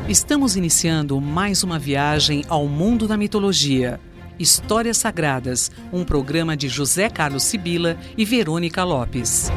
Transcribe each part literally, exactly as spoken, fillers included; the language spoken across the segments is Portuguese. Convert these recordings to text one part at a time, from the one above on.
Estamos iniciando mais uma viagem ao mundo da mitologia. Histórias Sagradas, um programa de José Carlos Sibila e Verônica Lopes.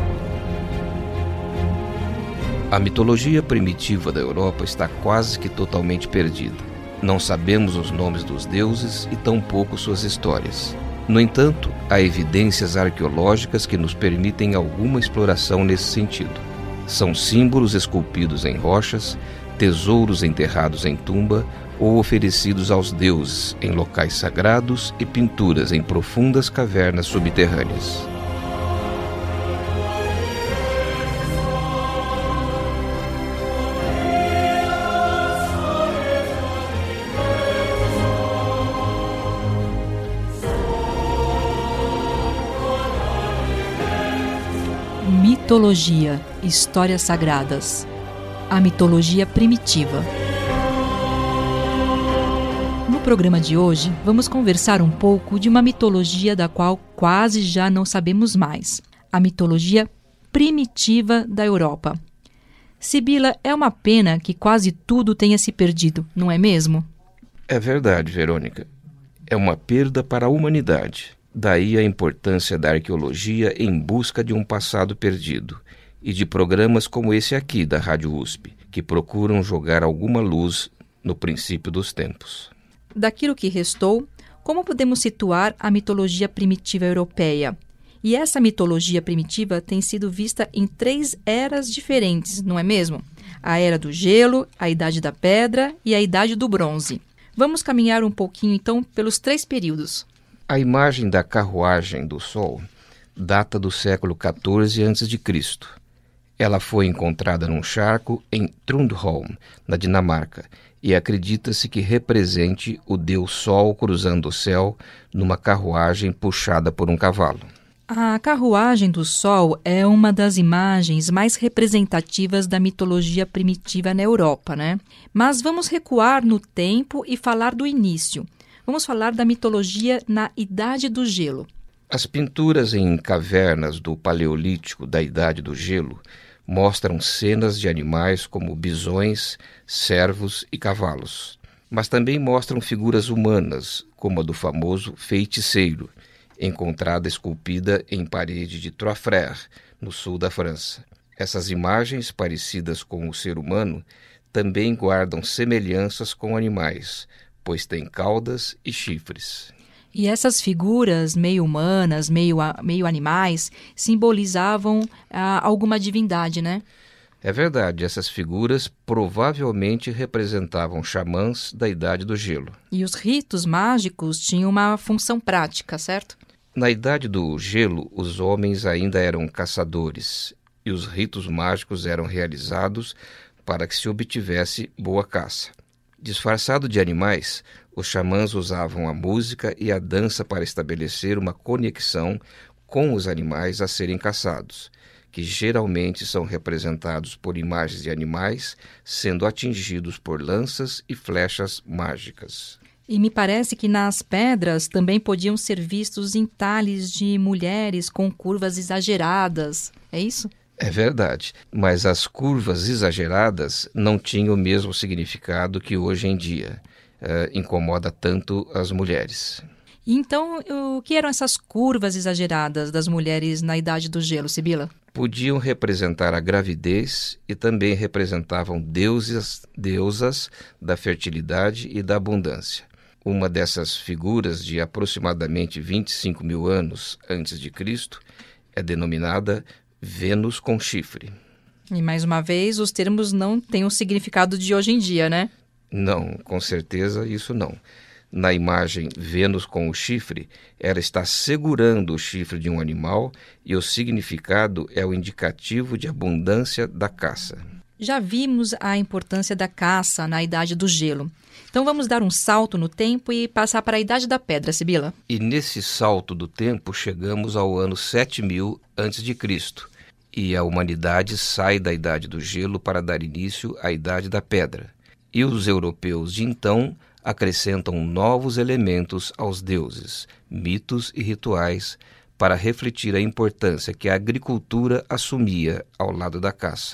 A mitologia primitiva da Europa está quase que totalmente perdida. Não sabemos os nomes dos deuses e tampouco suas histórias. No entanto, há evidências arqueológicas que nos permitem alguma exploração nesse sentido. São símbolos esculpidos em rochas, tesouros enterrados em tumba ou oferecidos aos deuses em locais sagrados e pinturas em profundas cavernas subterrâneas. Mitologia, histórias sagradas. A mitologia primitiva. No programa de hoje, vamos conversar um pouco de uma mitologia da qual quase já não sabemos mais. A mitologia primitiva da Europa. Sibila, é uma pena que quase tudo tenha se perdido, não é mesmo? É verdade, Verônica. É uma perda para a humanidade. Daí a importância da arqueologia em busca de um passado perdido e de programas como esse aqui da Rádio U S P, que procuram jogar alguma luz no princípio dos tempos. Daquilo que restou, como podemos situar a mitologia primitiva europeia? E essa mitologia primitiva tem sido vista em três eras diferentes, não é mesmo? A Era do Gelo, a Idade da Pedra e a Idade do Bronze. Vamos caminhar um pouquinho, então, pelos três períodos. A imagem da carruagem do Sol data do século quatorze antes de Cristo. Ela foi encontrada num charco em Trundholm, na Dinamarca, e acredita-se que represente o deus Sol cruzando o céu numa carruagem puxada por um cavalo. A carruagem do Sol é uma das imagens mais representativas da mitologia primitiva na Europa, né? Mas vamos recuar no tempo e falar do início. Vamos falar da mitologia na Idade do Gelo. As pinturas em cavernas do Paleolítico da Idade do Gelo mostram cenas de animais como bisões, cervos e cavalos. Mas também mostram figuras humanas, como a do famoso feiticeiro, encontrada esculpida em parede de Troisfrères, no sul da França. Essas imagens, parecidas com o ser humano, também guardam semelhanças com animais, pois têm caudas e chifres. E essas figuras meio humanas, meio, meio animais, simbolizavam ah, alguma divindade, né? É verdade, essas figuras provavelmente representavam xamãs da Idade do Gelo. E os ritos mágicos tinham uma função prática, certo? Na Idade do Gelo, os homens ainda eram caçadores, e os ritos mágicos eram realizados para que se obtivesse boa caça. Disfarçado de animais, os xamãs usavam a música e a dança para estabelecer uma conexão com os animais a serem caçados, que geralmente são representados por imagens de animais sendo atingidos por lanças e flechas mágicas. E me parece que nas pedras também podiam ser vistos entalhes de mulheres com curvas exageradas, é isso? É verdade, mas as curvas exageradas não tinham o mesmo significado que hoje em dia uh, incomoda tanto as mulheres. Então, o que eram essas curvas exageradas das mulheres na Idade do Gelo, Sibila? Podiam representar a gravidez e também representavam deuses, deusas da fertilidade e da abundância. Uma dessas figuras, de aproximadamente vinte e cinco mil anos antes de Cristo, é denominada Vênus com chifre. E mais uma vez, os termos não têm o significado de hoje em dia, né? Não, com certeza isso não. Na imagem Vênus com o chifre, ela está segurando o chifre de um animal e o significado é o indicativo de abundância da caça. Já vimos a importância da caça na Idade do Gelo. Então vamos dar um salto no tempo e passar para a Idade da Pedra, Sibila. E nesse salto do tempo chegamos ao ano sete mil antes de Cristo. E a humanidade sai da Idade do Gelo para dar início à Idade da Pedra. E os europeus de então acrescentam novos elementos aos deuses, mitos e rituais para refletir a importância que a agricultura assumia ao lado da caça.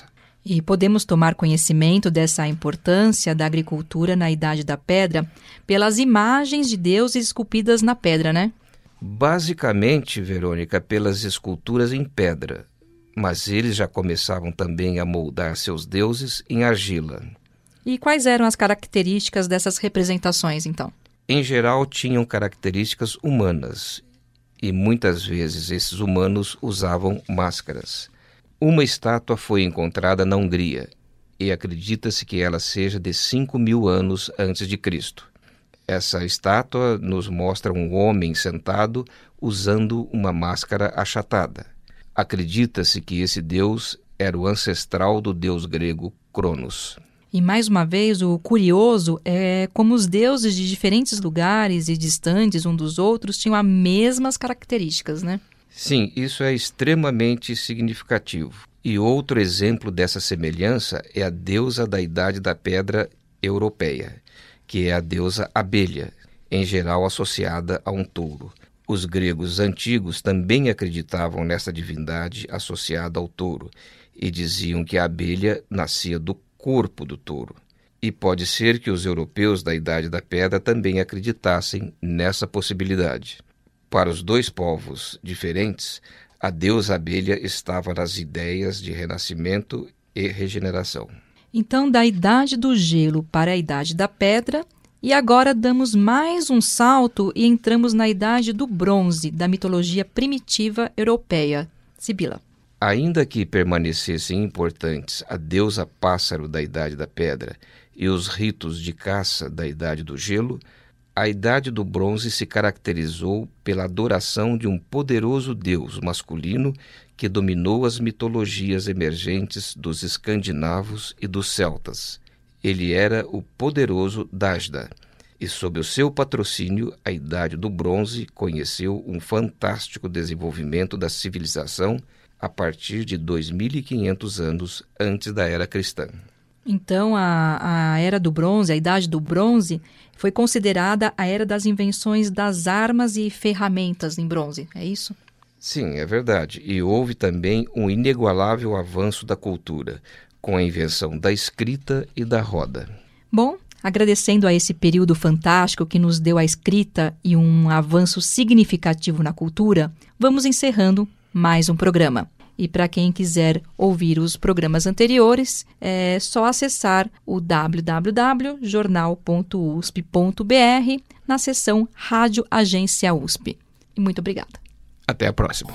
E podemos tomar conhecimento dessa importância da agricultura na Idade da Pedra pelas imagens de deuses esculpidas na pedra, né? Basicamente, Verônica, pelas esculturas em pedra, mas eles já começavam também a moldar seus deuses em argila. E quais eram as características dessas representações, então? Em geral, tinham características humanas, e muitas vezes esses humanos usavam máscaras. Uma estátua foi encontrada na Hungria, e acredita-se que ela seja de cinco mil anos antes de Cristo. Essa estátua nos mostra um homem sentado usando uma máscara achatada. Acredita-se que esse deus era o ancestral do deus grego Cronos. E mais uma vez, o curioso é como os deuses de diferentes lugares e distantes um dos outros tinham as mesmas características, né? Sim, isso é extremamente significativo. E outro exemplo dessa semelhança é a deusa da Idade da Pedra europeia, que é a deusa abelha, em geral associada a um touro. Os gregos antigos também acreditavam nessa divindade associada ao touro e diziam que a abelha nascia do corpo do touro. E pode ser que os europeus da Idade da Pedra também acreditassem nessa possibilidade. Para os dois povos diferentes, a deusa abelha estava nas ideias de renascimento e regeneração. Então, da Idade do Gelo para a Idade da Pedra, e agora damos mais um salto e entramos na Idade do Bronze, da mitologia primitiva europeia. Sibila. Ainda que permanecessem importantes a deusa pássaro da Idade da Pedra e os ritos de caça da Idade do Gelo, a Idade do Bronze se caracterizou pela adoração de um poderoso deus masculino que dominou as mitologias emergentes dos escandinavos e dos celtas. Ele era o poderoso Dagda, e sob o seu patrocínio, a Idade do Bronze conheceu um fantástico desenvolvimento da civilização a partir de dois mil e quinhentos anos antes da Era Cristã. Então, a, a Era do Bronze, a Idade do Bronze, foi considerada a Era das invenções das armas e ferramentas em bronze, é isso? Sim, é verdade. E houve também um inigualável avanço da cultura, com a invenção da escrita e da roda. Bom, agradecendo a esse período fantástico que nos deu a escrita e um avanço significativo na cultura, vamos encerrando mais um programa. E para quem quiser ouvir os programas anteriores, é só acessar o w w w ponto jornal ponto u s p ponto b r na seção Rádio Agência U S P. E muito obrigada. Até a próxima.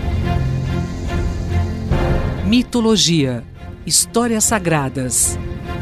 Mitologia, histórias sagradas.